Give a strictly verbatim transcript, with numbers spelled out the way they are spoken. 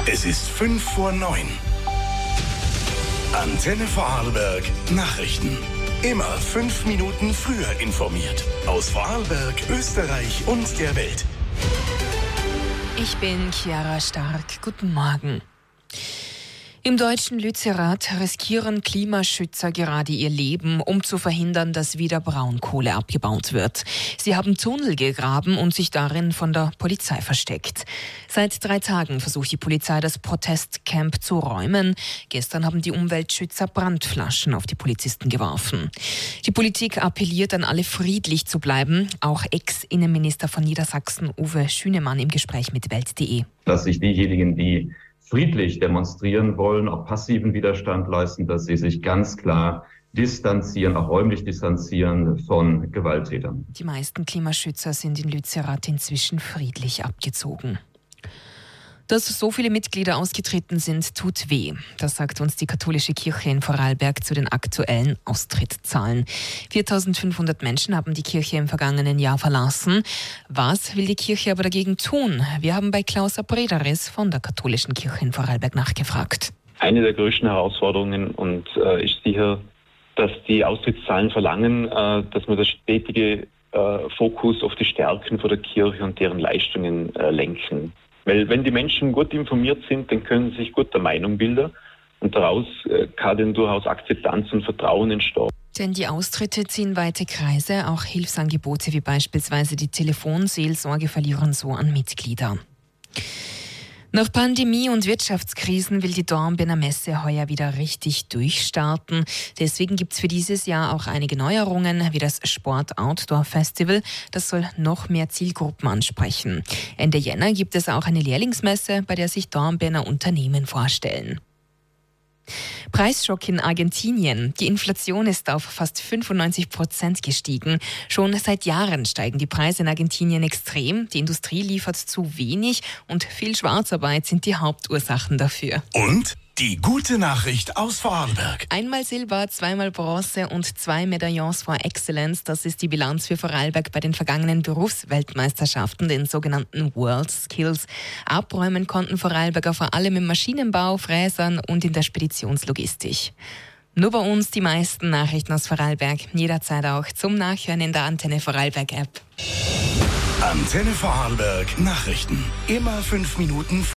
Es ist fünf vor neun. Antenne Vorarlberg Nachrichten. Immer fünf Minuten früher informiert. Aus Vorarlberg, Österreich und der Welt. Ich bin Chiara Stark. Guten Morgen. Im deutschen Lützerath riskieren Klimaschützer gerade ihr Leben, um zu verhindern, dass wieder Braunkohle abgebaut wird. Sie haben Tunnel gegraben und sich darin von der Polizei versteckt. Seit drei Tagen versucht die Polizei, das Protestcamp zu räumen. Gestern haben die Umweltschützer Brandflaschen auf die Polizisten geworfen. Die Politik appelliert an alle, friedlich zu bleiben. Auch Ex-Innenminister von Niedersachsen Uwe Schünemann im Gespräch mit Welt punkt de. Dass sich diejenigen, die friedlich demonstrieren wollen, auch passiven Widerstand leisten, dass sie sich ganz klar distanzieren, auch räumlich distanzieren von Gewalttätern. Die meisten Klimaschützer sind in Lützerath inzwischen friedlich abgezogen. Dass so viele Mitglieder ausgetreten sind, tut weh. Das sagt uns die katholische Kirche in Vorarlberg zu den aktuellen Austrittszahlen. viertausendfünfhundert Menschen haben die Kirche im vergangenen Jahr verlassen. Was will die Kirche aber dagegen tun? Wir haben bei Klaus Abrederis von der katholischen Kirche in Vorarlberg nachgefragt. Eine der größten Herausforderungen und äh, ist sicher, dass die Austrittszahlen verlangen, äh, dass man das stetige äh, Fokus auf die Stärken von der Kirche und deren Leistungen äh, lenken. Weil wenn die Menschen gut informiert sind, dann können sie sich gut der Meinung bilden und daraus äh, kann dann durchaus Akzeptanz und Vertrauen entstehen. Denn die Austritte ziehen weite Kreise, auch Hilfsangebote wie beispielsweise die Telefonseelsorge verlieren so an Mitglieder. Nach Pandemie und Wirtschaftskrisen will die Dornbirner Messe heuer wieder richtig durchstarten. Deswegen gibt es für dieses Jahr auch einige Neuerungen, wie das Sport-Outdoor-Festival. Das soll noch mehr Zielgruppen ansprechen. Ende Jänner gibt es auch eine Lehrlingsmesse, bei der sich Dornbirner Unternehmen vorstellen. Preisschock in Argentinien. Die Inflation ist auf fast fünfundneunzig Prozent gestiegen. Schon seit Jahren steigen die Preise in Argentinien extrem. Die Industrie liefert zu wenig und viel Schwarzarbeit sind die Hauptursachen dafür. Und die gute Nachricht aus Vorarlberg. Einmal Silber, zweimal Bronze und zwei Medaillons for Excellence. Das ist die Bilanz für Vorarlberg bei den vergangenen Berufsweltmeisterschaften, den sogenannten World Skills. Abräumen konnten Vorarlberger vor allem im Maschinenbau, Fräsern und in der Speditionslogistik. Nur bei uns die meisten Nachrichten aus Vorarlberg. Jederzeit auch zum Nachhören in der Antenne Vorarlberg App. Antenne Vorarlberg Nachrichten. Immer fünf Minuten